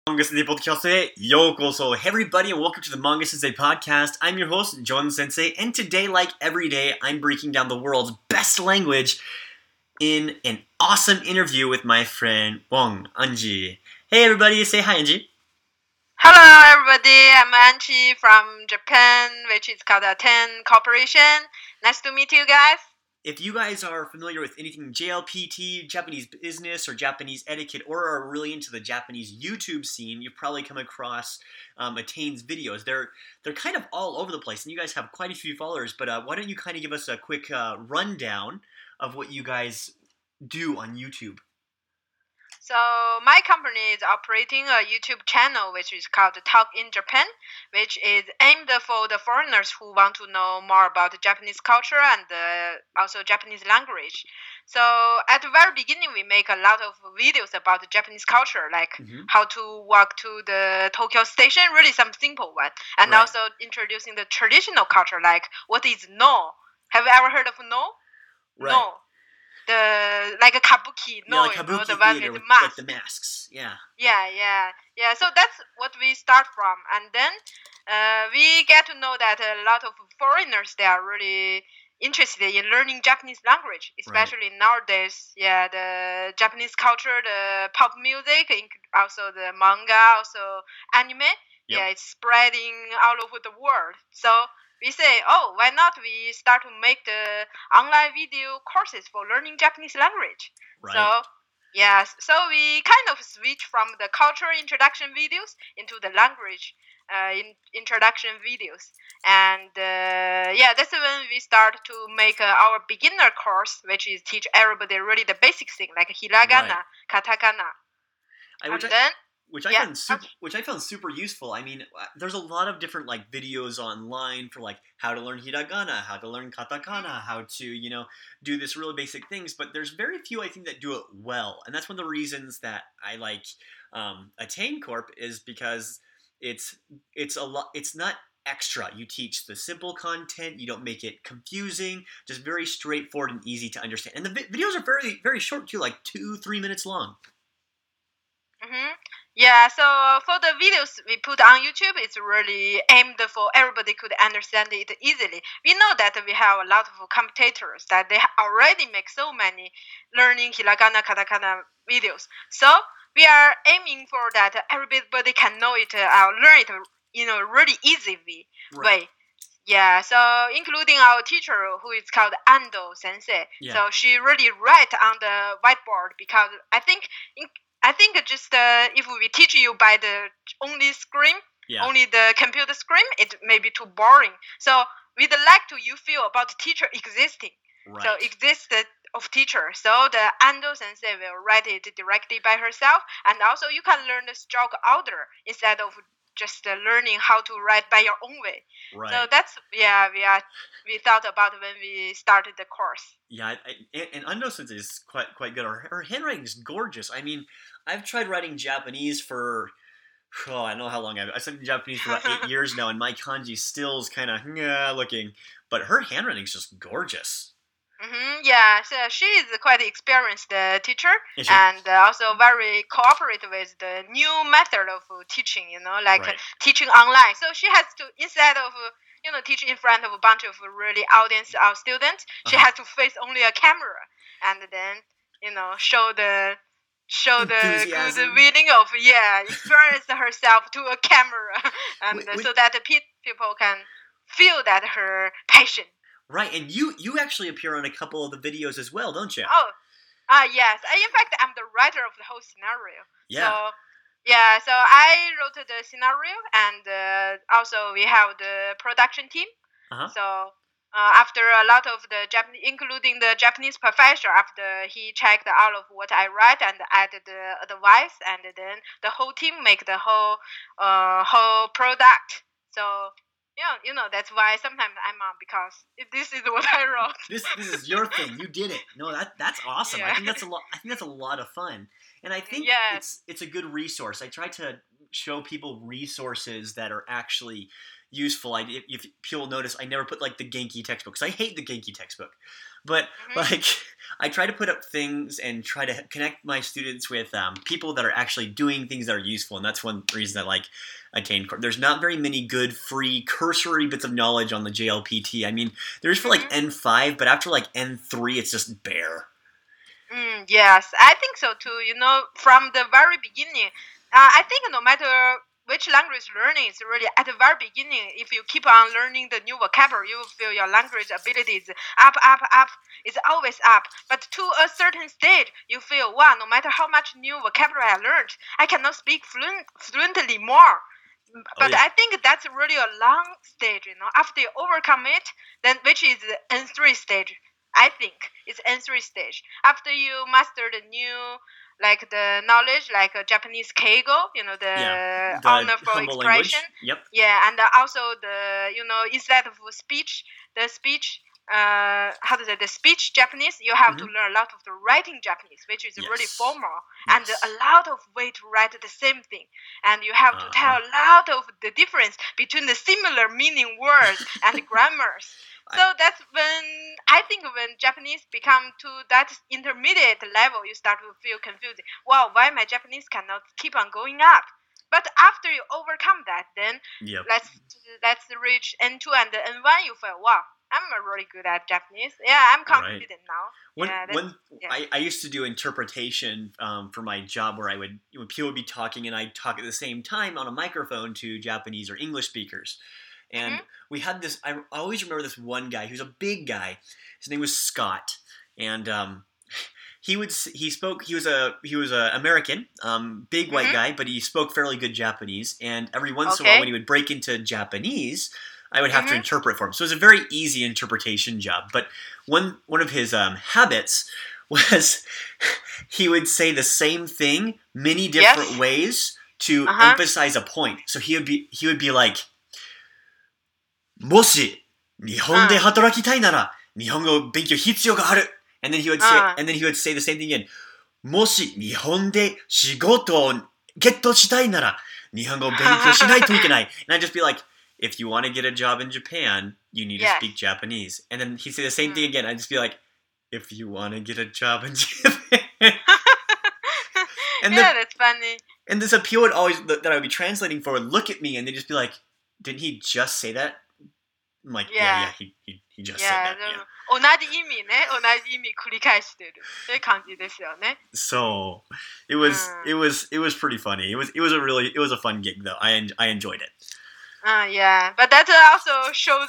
Manga Sensei Podcast へようこそ. Hey everybody and welcome to the Manga Sensei Podcast. I'm your host, John Sensei, and today, like every day, I'm breaking down the world's best language in an awesome interview with my friend Wong Anji. Hey everybody, say hi Anji. Hello everybody, I'm Anchi from Japan, which is called Ten Corporation. Nice to meet you guys. If you guys are familiar with anything JLPT, Japanese business, or Japanese etiquette, or are really into the Japanese YouTube scene, you've probably come across Attain's videos. They're kind of all over the place, and you guys have quite a few followers, but why don't you kind of give us a quick rundown of what you guys do on YouTube? So my company is operating a YouTube channel which is called Talk in Japan, which is aimed for the foreigners who want to know more about Japanese culture and also Japanese language. So at the very beginning, we make a lot of videos about the Japanese culture, like how to walk to the Tokyo station, really some simple one, and Right. also introducing the traditional culture, like what is no? Have you ever heard of no? Right. No. Like a kabuki, Yeah, like the kabuki one theater with with mask. like the masks. Yeah. Yeah. So that's what we start from, and then we get to know that a lot of foreigners, they are really interested in learning Japanese language, especially nowadays. Yeah, the Japanese culture, the pop music, also the manga, also anime. Yep. Yeah, it's spreading all over the world. So we say, oh, why not we start to make the online video courses for learning Japanese language? Right. So we kind of switch from the cultural introduction videos into the language introduction videos, and that's when we start to make our beginner course, which is teach everybody really the basic thing like hiragana, katakana, Which I found super useful. I mean, there's a lot of different like videos online for like how to learn hiragana, how to learn katakana, how to do this really basic things. But there's very few I think that do it well, and that's one of the reasons that I like Attain Corp is because it's a lot. It's not extra. You teach the simple content. You don't make it confusing. Just very straightforward and easy to understand. And the videos are very very short too, like 2-3 minutes long. Yeah, so for the videos we put on YouTube, it's really aimed for everybody could understand it easily. We know that we have a lot of commentators that they already make so many learning hiragana, katakana videos. So we are aiming for that everybody can know it or learn it in a really easy way. Yeah, so including our teacher who is called Ando Sensei. Yeah. So she really write on the whiteboard because I think just if we teach you by the only screen, only the computer screen, it may be too boring. So we'd like to you feel about the teacher existing. Right. So existed of teacher. So the Ando Sensei will write it directly by herself, and also you can learn the stroke order instead of just learning how to write by your own way. Right. So that's we thought about when we started the course. Yeah, and Ando Sensei is quite good. Her handwriting is gorgeous. I mean, I've tried writing Japanese for I don't know how long I've studied Japanese for about 8 years now, and my kanji still is kind of looking, but her handwriting is just gorgeous. Yeah, so she is quite experienced teacher, and also very cooperative with the new method of teaching. Teaching online. So she has to, instead of teaching in front of a bunch of really audience or students, she has to face only a camera and then show the good feeling of experience herself to a camera, and so that the people can feel that her passion. Right, and you actually appear on a couple of the videos as well, don't you? Yes. In fact, I'm the writer of the whole scenario. Yeah. So I wrote the scenario, and also we have the production team. So after a lot of the Japanese, including the Japanese professor, after he checked all of what I write and added the advice, and then the whole team make the whole product. So that's why sometimes I'm on, because this is what I wrote. This is your thing. You did it. No, that's awesome. Yeah. I think that's a lot of fun, and I think it's a good resource. I try to show people resources that are actually useful. If people notice, I never put like the Genki textbook because I hate the Genki textbook. But like, I try to put up things and try to connect my students with people that are actually doing things that are useful, and that's one reason I like Attain Corp. There's not very many good free cursory bits of knowledge on the JLPT. I mean, there's for like N5, but after like N3, it's just bare. Yes, I think so too. From the very beginning, I think no matter which language learning is really at the very beginning. If you keep on learning the new vocabulary, you will feel your language abilities up. It's always up. But to a certain stage, you feel, wow, no matter how much new vocabulary I learned, I cannot speak fluently more. But I think that's really a long stage, After you overcome it, then which is the N3 stage. I think it's N3 stage. After you master the new, like the knowledge, like Japanese keigo, the honorable expression. Yep. Yeah, and also the, instead of speech, the speech, the speech Japanese, you have to learn a lot of the writing Japanese, which is really formal, and a lot of way to write the same thing, and you have to tell a lot of the difference between the similar meaning words and grammars. So that's when Japanese become to that intermediate level, you start to feel confused. Wow, why my Japanese cannot keep on going up? But after you overcome that, then let's reach N2 and N1. You feel, wow, I'm really good at Japanese. Yeah, I'm confident now. I used to do interpretation for my job where people would be talking and I'd talk at the same time on a microphone to Japanese or English speakers. And we had this. I always remember this one guy. He was a big guy. His name was Scott, and he was a American, big white guy, but he spoke fairly good Japanese. And every once in a while, when he would break into Japanese, I would have to interpret for him. So it was a very easy interpretation job. But one of his habits was he would say the same thing many different ways to emphasize a point. So he would be like, もし日本で働きたいなら日本語勉強必要がある. And then he would say the same thing again. もし日本で仕事をゲットしたいなら日本語勉強しないといけない. And I'd just be like, if you want to get a job in Japan, you need to speak Japanese. And then he'd say the same thing again. I'd just be like, if you want to get a job in Japan. That's funny. And this appeal would always that I would be translating for would look at me and they'd just be like, didn't he just say that? I'm like, he just said that. 同じ意味ね、同じ意味繰り返してるって感じですよね。 So it was pretty funny. It was a fun gig though. I enjoyed it. Yeah, but that also shows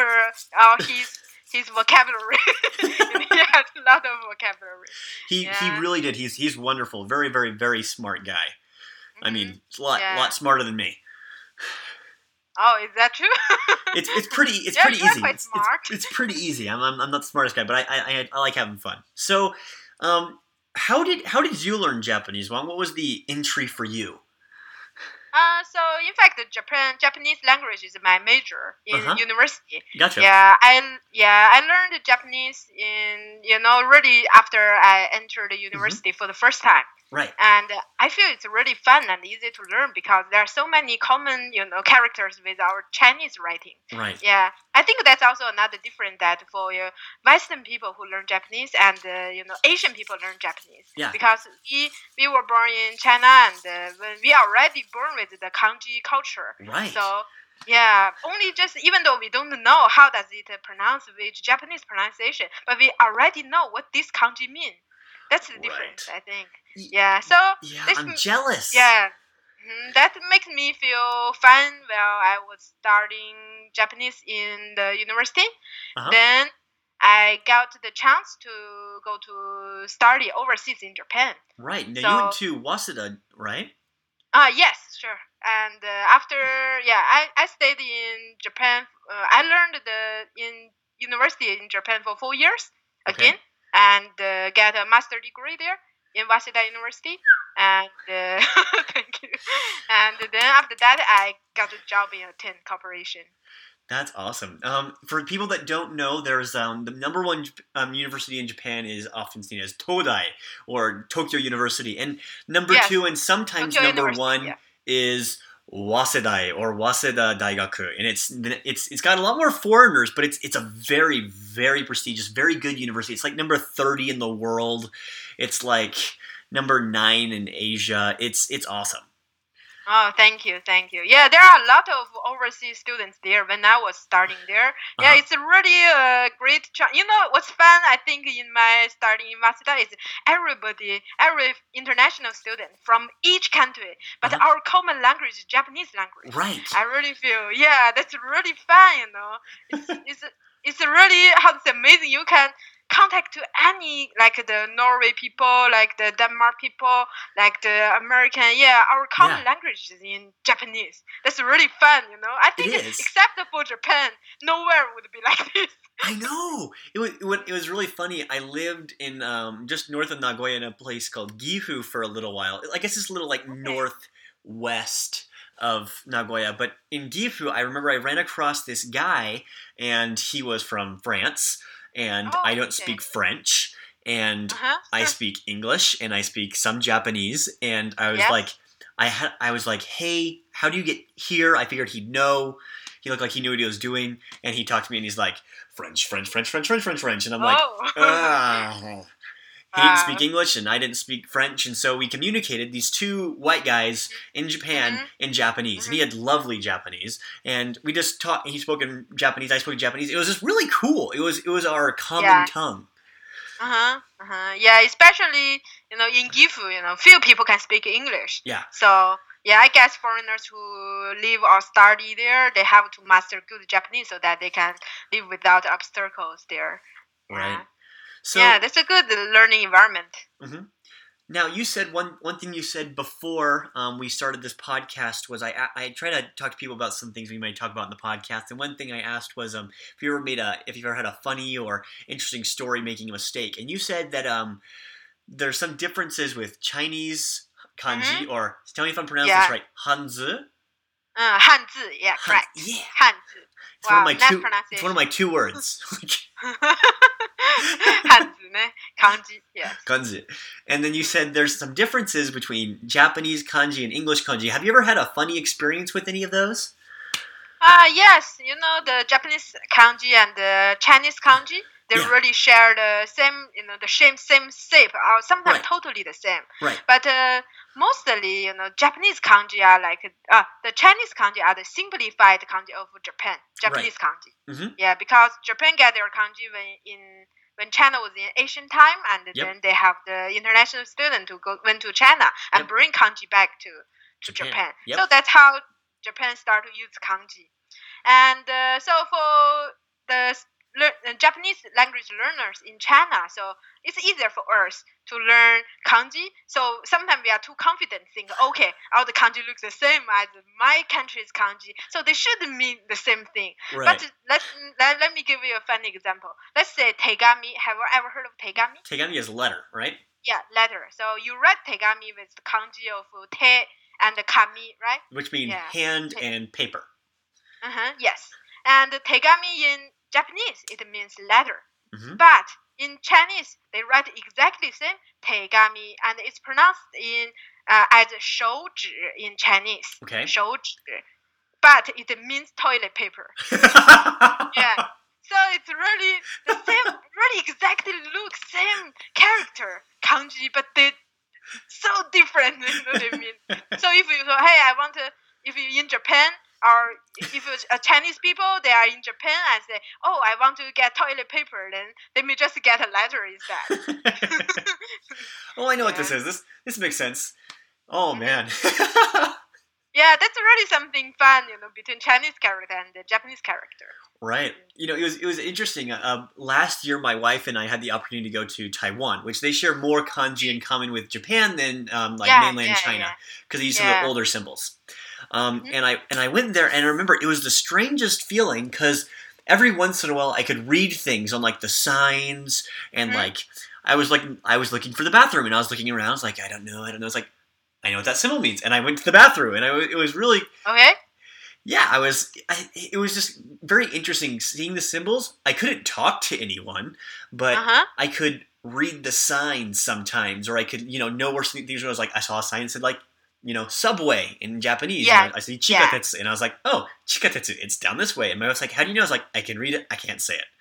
his vocabulary. He has a lot of vocabulary. He really did. He's wonderful. Very, very, very smart guy. I mean, a lot smarter than me. Oh, is that true? It's pretty easy. Quite smart. It's pretty easy. I'm not the smartest guy, but I like having fun. So, how did you learn Japanese? What was the entry for you? So in fact, Japanese language is my major in university. Gotcha. I learned Japanese in really after I entered the university for the first time. Right. And I feel it's really fun and easy to learn because there are so many common, characters with our Chinese writing. Right. Yeah. I think that's also another difference that for Western people who learn Japanese and, Asian people learn Japanese. Yeah. Because we were born in China and when we are already born with the kanji culture. Right. So, yeah, only just even though we don't know how does it pronounce with Japanese pronunciation, but we already know what this kanji means. That's the difference, I think. Yeah, so... Yeah, I'm jealous. Yeah, that makes me feel fun while I was studying Japanese in the university. Then I got the chance to go to study overseas in Japan. Right, now you went to Waseda, right? Yes, sure. And after, I stayed in Japan. I learned in university in Japan for 4 years again. And get a master degree there in Waseda University. And thank you. And then after that, I got a job in Attain Corporation. That's awesome. For people that don't know, there's the number one university in Japan is often seen as Todai or Tokyo University, and number two and sometimes Tokyo number one is Wasedai or Waseda Daigaku, and it's got a lot more foreigners, but it's a very, very prestigious, very good university. It's like number 30 in the world. It's like number 9 in Asia. It's awesome. Oh, thank you. Yeah, there are a lot of overseas students there when I was starting there. Yeah, it's really a great chance. You know what's fun? I think in my starting in Waseda is every international student from each country, but our common language is Japanese language. Right. I really feel, yeah, that's really fun. You know, it's really amazing. You can contact to any, like the Norway people, like the Denmark people, like the American. Yeah, our common language is in Japanese. That's really fun, you know. I think except for Japan, nowhere would be like this. I know. It was really funny. I lived in just north of Nagoya in a place called Gifu for a little while. I guess it's a little like northwest of Nagoya. But in Gifu, I remember I ran across this guy, and he was from France. And I don't speak French, and I speak English, and I speak some Japanese, and I was like, I was like, hey, how do you get here? I figured he'd know. He looked like he knew what he was doing, and he talked to me, and he's like, French, and I'm like, he didn't speak English, and I didn't speak French, and so we communicated, these two white guys in Japan, in Japanese, and he had lovely Japanese, and we just talked. He spoke in Japanese, I spoke in Japanese. It was just really cool. It was our common tongue. Yeah, especially in Gifu, few people can speak English. Yeah. So yeah, I guess foreigners who live or study there, they have to master good Japanese so that they can live without obstacles there. Right. So, yeah, that's a good learning environment. Mm-hmm. Now, you said one thing you said before we started this podcast was I try to talk to people about some things we might talk about in the podcast, and one thing I asked was if you ever had a funny or interesting story making a mistake, and you said that there's some differences with Chinese kanji, or tell me if I'm pronouncing this right, Hanzi. Hanzi, yeah, correct. Yeah. Hanzi. It's one of my two words. Hanzi, kanji, yes. Kanji. And then you said there's some differences between Japanese kanji and English kanji. Have you ever had a funny experience with any of those? Yes. The Japanese kanji and the Chinese kanji, they really share the same, same shape, or sometimes totally the same. Right. But mostly, Japanese kanji are like the Chinese kanji are the simplified kanji of Japan. Japanese kanji. Mm-hmm. Yeah, because Japan get their kanji when China was in Asian time, and then they have the international student who went to China and bring kanji back to Japan. Yep. So that's how Japan started to use kanji. And so for the Japanese language learners in China, so it's easier for us to learn kanji. So sometimes we are too confident, think, okay, all the kanji looks the same as my country's kanji, so they should mean the same thing. Right. But let me give you a funny example. Let's say tegami. Have you ever heard of tegami? Tegami is letter, right? Yeah, letter. So you write tegami with the kanji of te and the kami, right? Which means hand and paper. Yes. And tegami in Japanese, it means letter. Mm-hmm. But in Chinese, they write exactly the same, tegami, and it's pronounced as 手纸 in Chinese. Okay. 手纸. But it means toilet paper. Yeah. So it's really the same, really exactly look same character, kanji, but they so different. You know what I mean? So if you go, hey, if you're in Japan, or if it's Chinese people, they are in Japan and say, oh, I want to get toilet paper, then they may just get a letter instead. Oh, I know what this is. This makes sense. Oh, man. Yeah, that's really something fun, between Chinese character and the Japanese character. Right. It was interesting. Last year, my wife and I had the opportunity to go to Taiwan, which they share more kanji in common with Japan than mainland China, because they use some of the older symbols. And I went there, and I remember it was the strangest feeling, because every once in a while I could read things on like the signs, and I was looking for the bathroom, and I was looking around. I was like, I don't know. I was like, I know what that symbol means, and I went to the bathroom, and it was really okay. Yeah, it was just very interesting seeing the symbols. I couldn't talk to anyone, but I could read the signs sometimes, or I could know where things were. I was like, I saw a sign that said like subway in Japanese. Yeah. I say chikatetsu, and I was like, oh, chikatetsu, it's down this way. And my wife's like, how do you know? I was like, I can read it, I can't say it.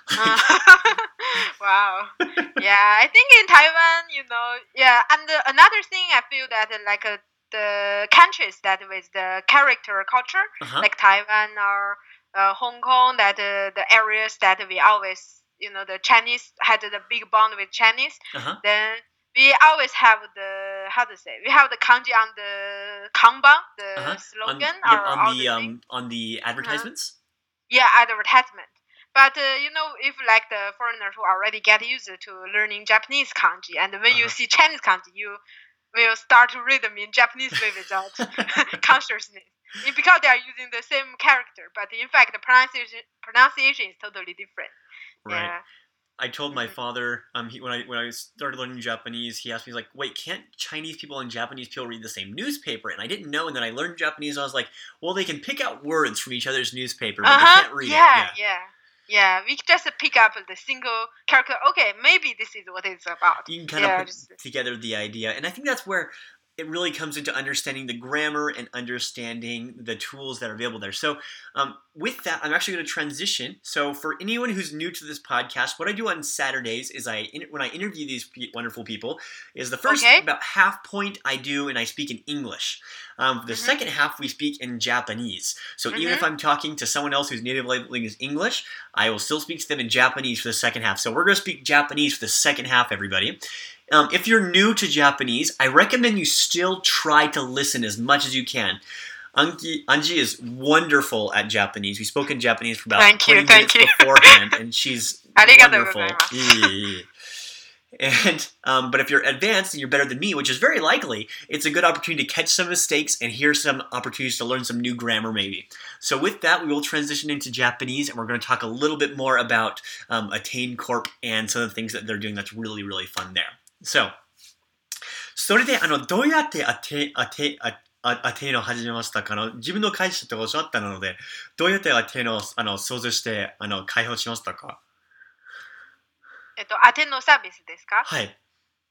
Wow. Yeah, I think in Taiwan, and another thing I feel that the countries that with the character culture, like Taiwan or Hong Kong, that the areas that we always, the Chinese had the big bond with Chinese, then we always have we have the kanji on the kanban, the slogan, on the advertisements. Yeah, advertisement. But if like the foreigners who already get used to learning Japanese kanji, and when you see Chinese kanji, you will start to read them in Japanese way without consciousness, because they are using the same character. But in fact, the pronunciation is totally different. Right. Yeah. I told my father when I started learning Japanese, he asked me like, "Wait, can't Chinese people and Japanese people read the same newspaper?" And I didn't know. And then I learned Japanese. I was like, "Well, they can pick out words from each other's newspaper, but they can't read it." Yeah, we just pick up the single character. Okay, maybe this is what it's about. You can kind of put together the idea. And I think that's where it really comes into understanding the grammar and understanding the tools that are available there. So with that, I'm actually going to transition. So for anyone who's new to this podcast, what I do on Saturdays is when I interview these wonderful people, is the first about half point I do and I speak in English. The second half we speak in Japanese. So even if I'm talking to someone else whose native language is English, I will still speak to them in Japanese for the second half. So we're going to speak Japanese for the second half, everybody. If you're new to Japanese, I recommend you still try to listen as much as you can. Anji is wonderful at Japanese. We spoke in Japanese for about 20 minutes beforehand, and she's wonderful. And but if you're advanced and you're better than me, which is very likely, it's a good opportunity to catch some mistakes and hear some opportunities to learn some new grammar maybe. So with that, we will transition into Japanese, and we're going to talk a little bit more about Attain Corp and some of the things that they're doing that's really, really fun there. So, それでどうやってアテーノを始めましたか自分の会社とおっしゃったので、どうやってアテーノを想像して開発しましたか？ アテーノサービスですか？ はい。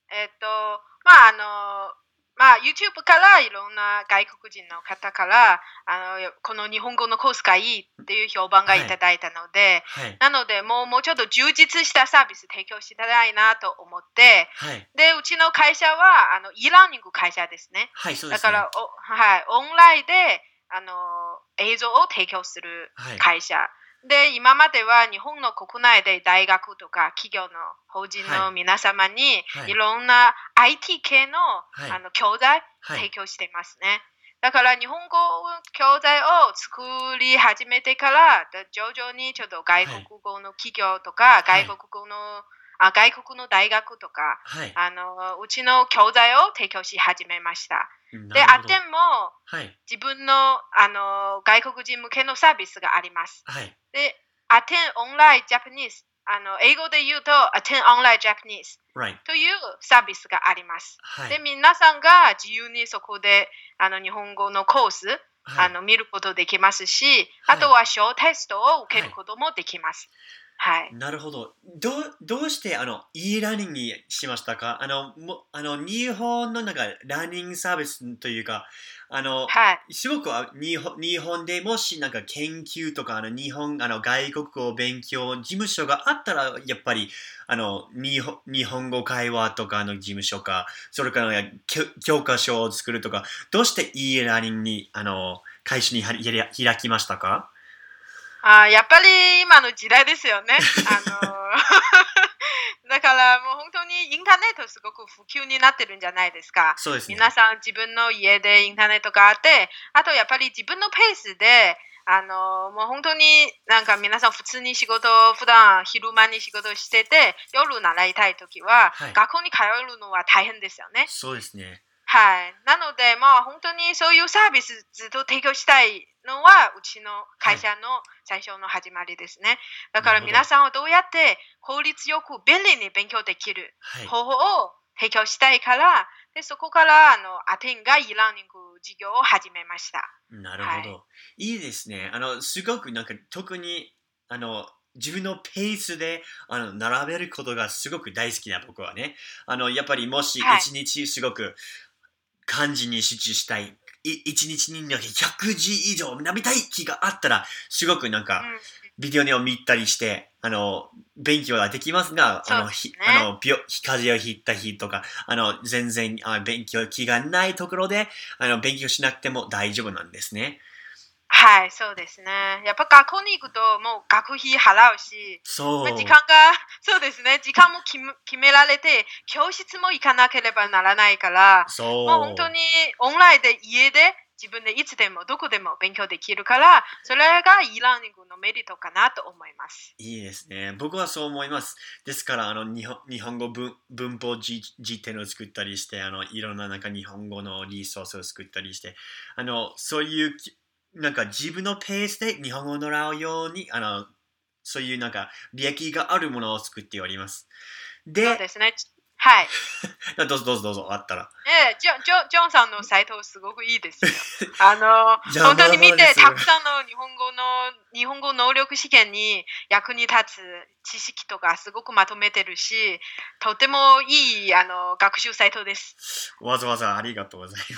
YouTube からいろんな外国人の方からこの日本語のコースがいいっていう評判がいただいたので、なのでもうちょっと充実したサービス提供したいなと思って、でうちの会社はeラーニング会社ですね。 はい、そうですね。 だからオンラインで映像を提供する会社。で、今までは日本の国内で大学とか企業の法人の皆様にいろんな IT 系の教材提供していますね。だから日本語教材を作り始めてから徐々にちょっと外国語の企業とか外国の大学とかうちの教材を提供し始めました。で、アテンも自分の外国人向けのサービスがあります。で、アテンオンラインジャパニーズ、英語で言うとアテンオンラインジャパニーズというサービスがあります。で、皆さんが自由にそこで日本語のコース見ることできますし、あとは小テストを受けることもできます。はい。 なるほど。どうしてe ラーニングにしましたか？日本のラーニングサービスというか、すごく日本でもし研究とか外国語勉強事務所があったらやっぱり日本語会話とかの事務所か、それから教科書を作るとか、どうして e ラーニングに会社に開きましたか？ やっぱり今の時代ですよね。だからもう本当にインターネットすごく普及になってるんじゃないですか。 そうですね。 皆さん自分の家でインターネットがあって、あとやっぱり自分のペースで、もう本当に皆さん普通に普段昼間に仕事してて、夜習いたいときは、学校に通うのは大変ですよね。 そうですね。 はい。なので、本当にそういうサービスずっと提供したいのは、うちの会社の最初の始まりですね。だから皆さんはどうやって効率よく便利に勉強できる方法を提供したいから、でそこからアテンが e ラーニング事業を始めました。 なるほど。いいですね。すごく特に自分のペースで並べることがすごく大好きな僕はね。やっぱりもし一日すごく漢字に集中したい。一日に100字以上学びたい気があったら、すごくなんか、ビデオを見たりして、勉強はできますが、風邪をひいた日とか、全然勉強気がないところで、勉強しなくても大丈夫なんですね。 はい、そうですね。やっぱ学校に行くともう学費払うし、時間が、そうですね、時間も決められて、教室も行かなければならないから、もう本当にオンラインで家で自分でいつでもどこでも勉強できるから、それが e ラーニングのメリットかなと思います。 いいですね。僕はそう思います。ですから、日本語文法辞典を作ったりして、いろんななんか日本語のリソースを作ったりして、そういうなんか自分のペースで日本語を習うように、そういうなんか利益があるものを作っております。 で、そうですね。はい。 どうぞ、あったら。 ジョンさんのサイトすごくいいですよ。本当に見て、たくさんの日本語能力試験に役に立つ知識とかすごくまとめてるし、とてもいい学習サイトです。 わざわざありがとうございます。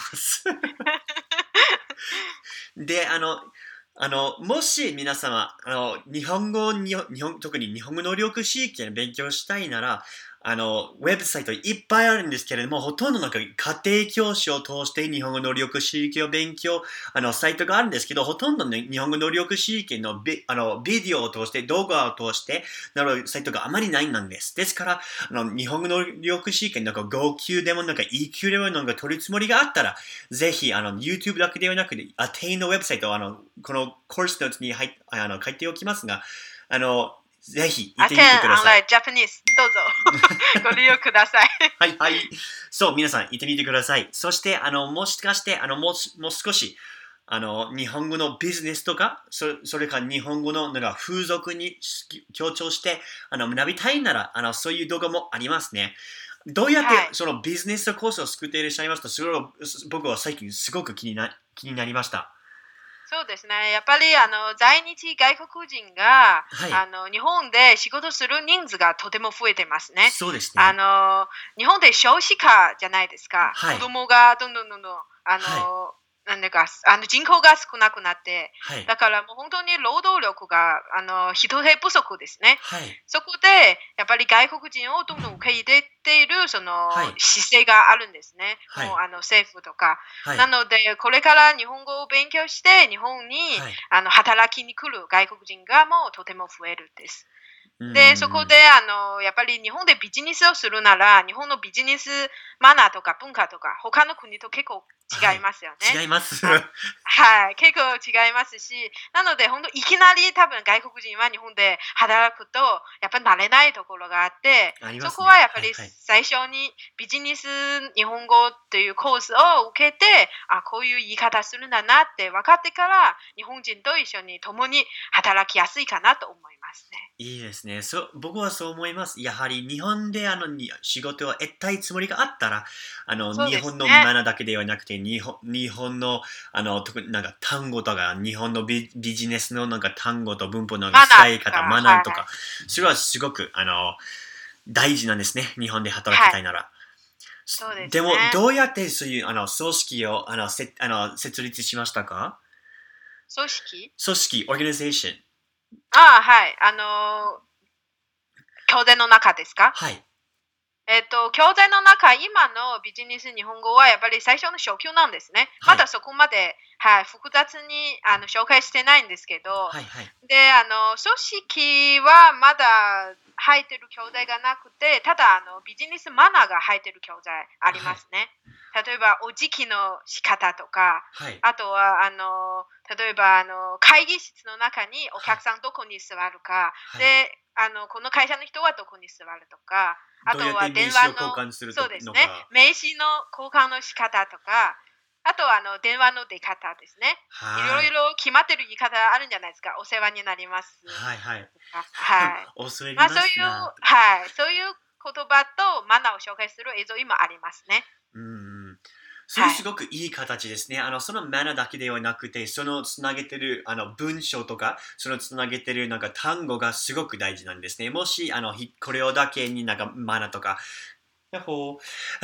で、もし皆様、特に日本語能力試験勉強したいなら、ウェブサイトいっぱいあるんですけれども、ほとんどなんか家庭教師を通して日本語能力試験を勉強、サイトがあるんですけど、ほとんどね、日本語能力試験のビデオを通して、動画を通して、なるサイトがあまりないんです。ですから、日本語能力試験、なんか5級でもなんか E 級でもなんか取るつもりがあったら、ぜひ、YouTube だけではなくて、アテインのウェブサイトを、このコースノートに書いておきますが、ぜひ行ってみてください。 ジャパニーズ、どうぞご利用ください。 はい。そう、皆さん行ってみてください。そして、もしかして、もう少し、日本語のビジネスとか、それから日本語のなんか風俗に強調して、学びたいなら、そういう動画もありますね。どうやってそのビジネスコースを作っていらっしゃいますと、それを僕は最近すごく気になりました。 そうですね。やっぱり在日外国人が、日本で仕事する人数がとても増えてますね。 そうですね。 日本で少子化じゃないですか。子供がどんどんなんでか人口が少なくなって、だからもう本当に労働力が人手不足ですね。そこでやっぱり外国人をどんどん受け入れているその姿勢があるんですね。もう政府とか。なのでこれから日本語を勉強して日本に働きに来る外国人がもうとても増えるんです。で、そこで、やっぱり日本でビジネスをするなら、日本のビジネスマナーとか文化とか、他の国と結構違いますよね。 違います。 はい、結構違いますし、なので、本当いきなり多分外国人は日本で働くと、やっぱり慣れないところがあって、そこはやっぱり最初にビジネス日本語というコースを受けて、こういう言い方するんだなって分かってから、日本人と一緒に共に働きやすいかなと思いますね。 いいですね。僕はそう思います。やはり日本で仕事を得たいつもりがあったら、日本のマナーだけではなくて、日本の、特になんか単語とか、日本のビジネスのなんか単語と文法の使い方、マナーとか、それはすごく、大事なんですね。日本で働きたいなら。 そうですね、 でも、どうやってそういう組織を設立しましたか？ 組織 organization。 はい。教材の中ですか？ はい。 教材の中、今のビジネス日本語はやっぱり最初の初級なんですね。まだそこまで、複雑に紹介してないんですけど、で、組織はまだ入ってる教材がなくて、ただビジネスマナーが入ってる教材ありますね。例えば、お辞儀の仕方とか、あとは、例えば、会議室の中にお客さんどこに座るか、で、この会社の人はどこに座るとか、あとは電話の、そうですね、名刺の交換の仕方とか、あとは電話の出方ですね。いろいろ決まってる言い方あるんじゃないですか。お世話になります。 恐れ入りますな。 そういう言葉とマナーを紹介する映像今ありますね。 それすごくいい形ですね。そのマナーだけではなくて、そのつなげてる文章とか、そのつなげてるなんか単語がすごく大事なんですね。もしこれをだけになんかマナーとかやっほー。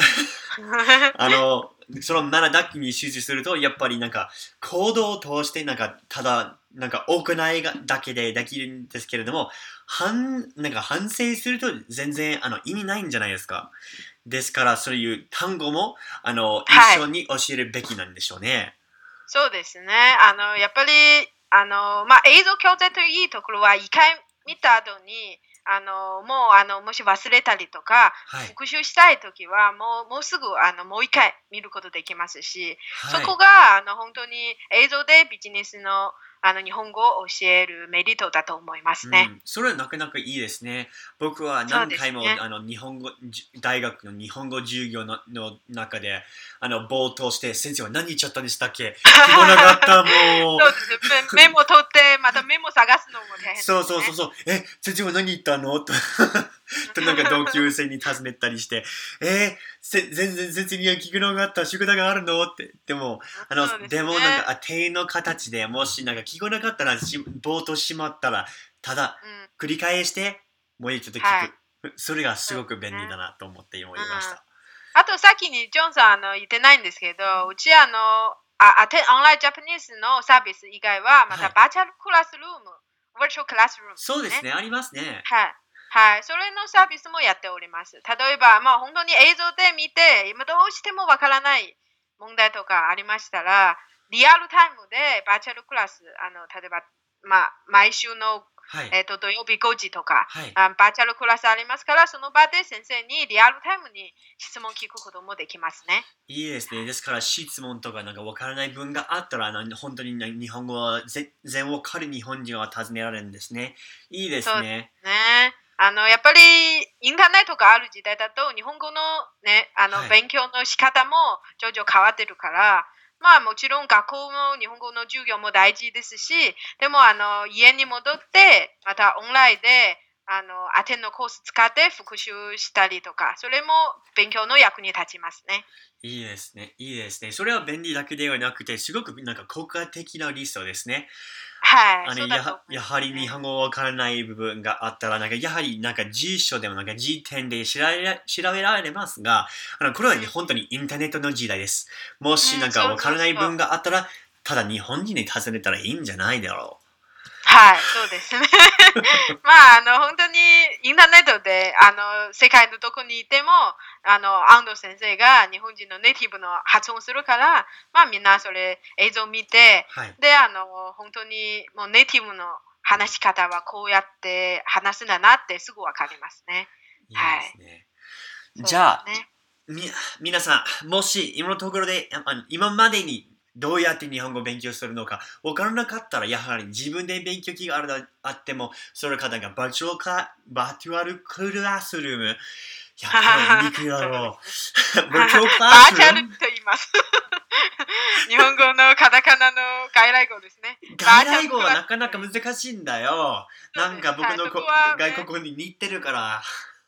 その7だけに集中すると、やっぱりなんか、行動を通してなんか、ただ、なんか、行いがだけでできるんですけれども、なんか反省すると全然意味ないんじゃないですか。ですから、そういう単語も一緒に教えるべきなんでしょうね。 そうですね。やっぱり、映像教材といういいところは、一回見た後に、もう、もし忘れたりとか、復習したいときは、もうすぐ、もう一回見ることできますし、そこが、本当に映像でビジネスの、日本語を教えるメリットだと思いますね。 それはなかなかいいですね。僕は何回も、日本語大学の日本語授業の中で冒頭して先生は何言っちゃったんでしたっけ？聞こえなかったもう。 そうです。メモ取ってまたメモ探すのも大変です、ね。 そう。先生は何言ったのとなんか同級生に尋ねたりして、全然先生には聞くのがあった宿題があるのって。でもでもなんか手の形でもしなんか聞こえなかったら冒頭しまったらただ繰り返してもう一度聞く、それがすごく便利だなと思って思いました。 あとさっきにジョンさん言ってないんですけど、うちオンラインジャパニーズのサービス以外はまたバーチャルクラスルーム、バーチャルクラスルーム、 そうですね、ありますね。 はい、それのサービスもやっております。例えば、本当に映像で見て、今どうしてもわからない問題とかありましたら、リアルタイムでバーチャルクラス、例えば、毎週の、土曜日5時とか、バーチャルクラスありますから、その場で先生にリアルタイムに質問聞くこともできますね。 いいですね。ですから質問とかなんかわからない文があったら、本当に日本語は全わかる日本人は尋ねられるんですね。いいですね。 そうですね。やっぱりインターネットがある時代だと日本語のね、勉強の仕方も徐々変わってるから、もちろん学校の日本語の授業も大事ですし、でも家に戻ってまたオンラインでアテンのコース使って復習したりとか、それも勉強の役に立ちますね。 いいですね。いいですね。それは便利だけではなくて、すごくなんか効果的なリストですね。やはり日本語わからない部分があったら、やはり辞書でも辞典で調べられますが、これは、本当にインターネットの時代です。もしわからない部分があったら、ただ日本人に尋ねたらいいんじゃないだろう。 はい、そうですね。本当にインターネットで、世界のどこにいても、安藤先生が日本人のネイティブの発音するから、みんなそれ映像を見て、で、本当にもうネイティブの話し方はこうやって話すんだなってすぐわかりますね。 いいですね。じゃあ、皆さん、もし今のところで、今までにどうやって日本語を勉強するのか分からなかったら、やはり自分で勉強機があっても、その方がバーチュアルクラスルーム、やっぱり憎いだろう。 バーチャルと言います。日本語のカタカナの外来語ですね。 外来語はなかなか難しいんだよ。なんか僕の外国語に似てるから。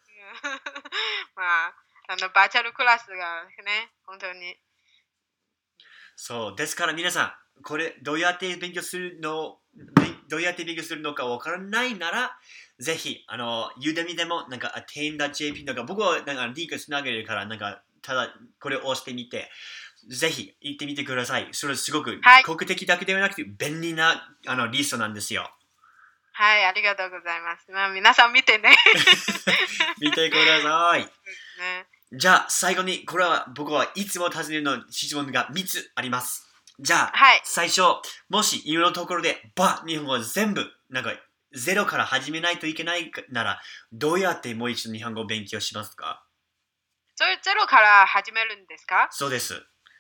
バーチャルクラスがね、本当に。 そうですから皆さん、これどうやって勉強するのかわからないなら、ぜひUdemyでもAttain.jp とか、僕はリンクつなげるからただこれを押してみて、ぜひ行ってみてください。それすごく国的だけではなくて便利なリストなんですよ。 はい、ありがとうございます。皆さん見てね。 見てください。じゃあ最後に、これは僕はいつも尋ねるの質問が3つあります。じゃあ、最初、もし今のところで日本語全部ゼロから始めないといけないなら、どうやってもう一度日本語を勉強しますか？ それゼロから始めるんですか？ そうです。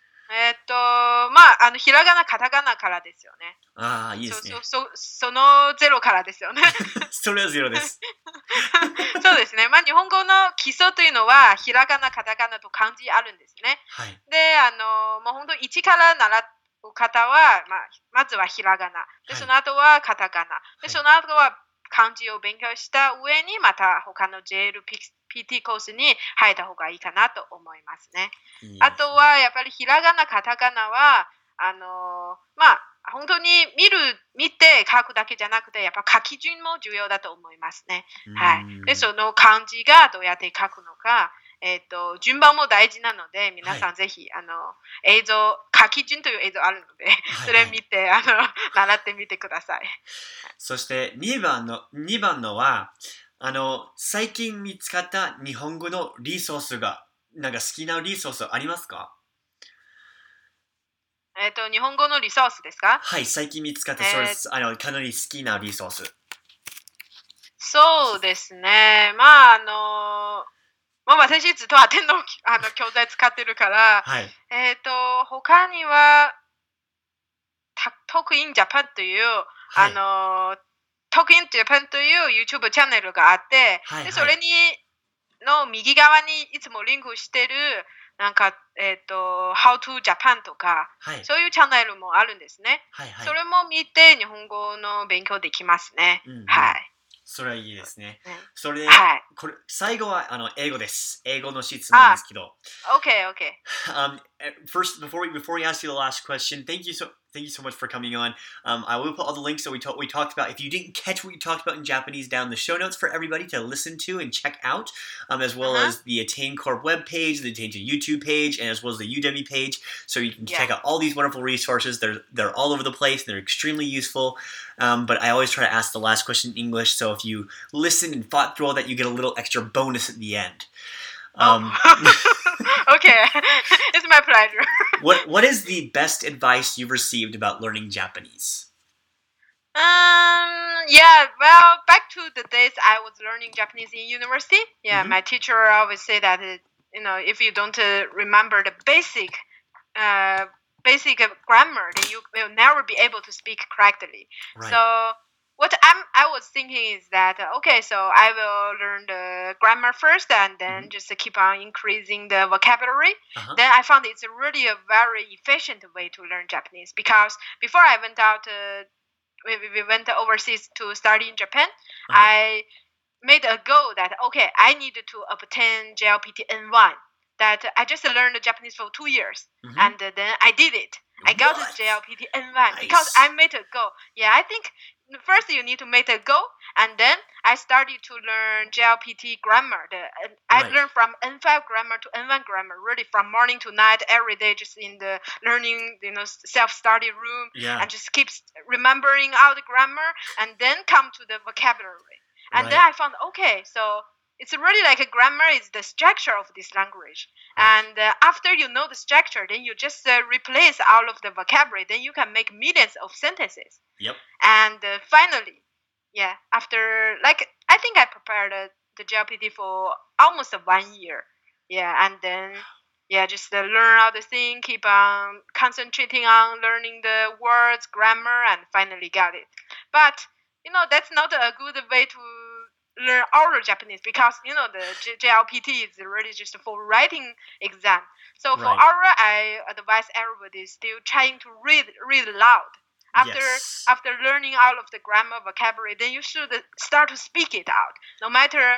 ひらがな、カタカナからですよね。 ああ、いいですね。 そのゼロからですよね。それはゼロです。 そうですね。日本語の基礎というのは、ひらがな、カタカナと漢字あるんですね。で、本当1から習う方は、まずはひらがな。で、その後はカタカナ。で、その後は漢字を勉強した上に、また他の JLPT コースに入った方がいいかなと思いますね。あとは、やっぱりひらがな、カタカナは、本当に見て書くだけじゃなくて、やっぱ書き順も重要だと思いますね。で、その漢字がどうやって書くのか、 順番も大事なので、皆さんぜひ、映像、書き順という映像あるので、それ見て、習ってみてください。 そして2番のは、最近見つかった日本語のリソースが、なんか好きなリソースありますか？ 日本語のリソースですか？ はい、最近見つかった、かなり好きなリソース。 そうですね。私ずっとアテンの教材使ってるから、 はい。 他には、Talk in Japan という、Talk in Japan という YouTube チャンネルがあって、でそれの右側にいつもリンクしてる、なんか、How to Japan とか、そういうチャンネルもあるんですね。それも見て日本語の勉強できますね。はい。 それはいいですね。それで、これ最後は英語です。英語の質問ですけど。 Okay. First, before we ask you the last question, thank you so much for coming on. I will put all the links that we talked about. If you didn't catch what we talked about in Japanese, down the show notes for everybody to listen to and check out, as well as the Attain Corp webpage, the Attain YouTube page, and as well as the Udemy page. So you can check out all these wonderful resources. They're all over the place. They're extremely useful. But I always try to ask the last question in English. So if you listen and thought through all that, you get a little extra bonus at the end. Okay, it's my pleasure. What is the best advice you've received about learning Japanese? Back to the days I was learning Japanese in university. My teacher always say that if you don't remember the basic grammar, then you will never be able to speak correctly. Right. So what I was thinking is that, so I will learn the grammar first and then just keep on increasing the vocabulary. Then I found it's really a very efficient way to learn Japanese, because before I went out, we went overseas to study in Japan, I made a goal that, I needed to obtain JLPT N1. That I just learned Japanese for 2 years, and then I did it. I got the JLPT N1 because I made a goal. I think first you need to make a goal, and then I started to learn JLPT grammar. I learned from N5 grammar to N1 grammar, really from morning to night, every day, just in the learning, self-study room, and just keep remembering all the grammar, and then come to the vocabulary. And then I found, so it's really like a grammar is the structure of this language. And after you know the structure, then you just replace all of the vocabulary. Then you can make millions of sentences. Yep. And finally, after, I think I prepared the JLPT for almost 1 year. And then, just learn all the things, keep on concentrating on learning the words, grammar, and finally got it. But, that's not a good way to learn oral Japanese, because the JLPT is really just for writing exam. So for oral, I advise everybody still trying to read loud. After learning all of the grammar, vocabulary, then you should start to speak it out. No matter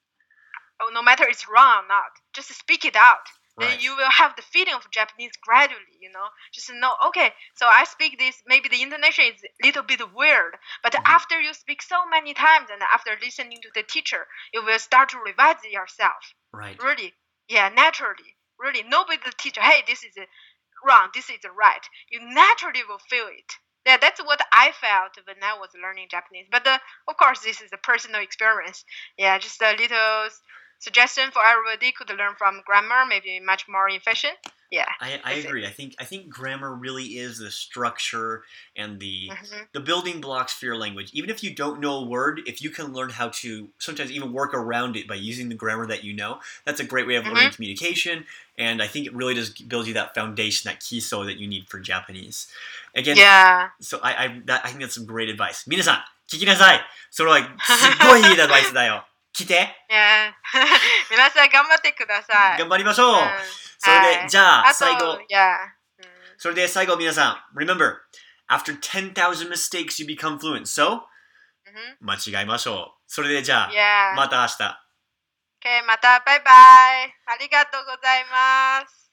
it's wrong or not, just speak it out. Then you will have the feeling of Japanese gradually, Just know, so I speak this, maybe the intonation is a little bit weird, but after you speak so many times and after listening to the teacher, you will start to revise it yourself. Right. Really. Naturally. Really. Nobody the teacher, hey, this is wrong, this is right. You naturally will feel it. That's what I felt when I was learning Japanese. But of course, this is a personal experience. Just a little suggestion for everybody could learn from grammar, maybe much more efficient. I agree. I think grammar really is the structure and the building blocks for your language. Even if you don't know a word, if you can learn how to sometimes even work around it by using the grammar that you know, that's a great way of learning communication. And I think it really does build you that foundation, that kiso that you need for Japanese. Again, so I think that's some great advice. 皆さん、聞きなさい。それはすっごいいいアドバイスだよ。来て。 皆さん頑張ってください。 頑張りましょう。それで、じゃあ、最後。それで最後、皆さん、remember, after 10,000 mistakes, you become fluent. So, 間違いましょう。それで、じゃあ、また明日。 また、バイバイ。ありがとうございます。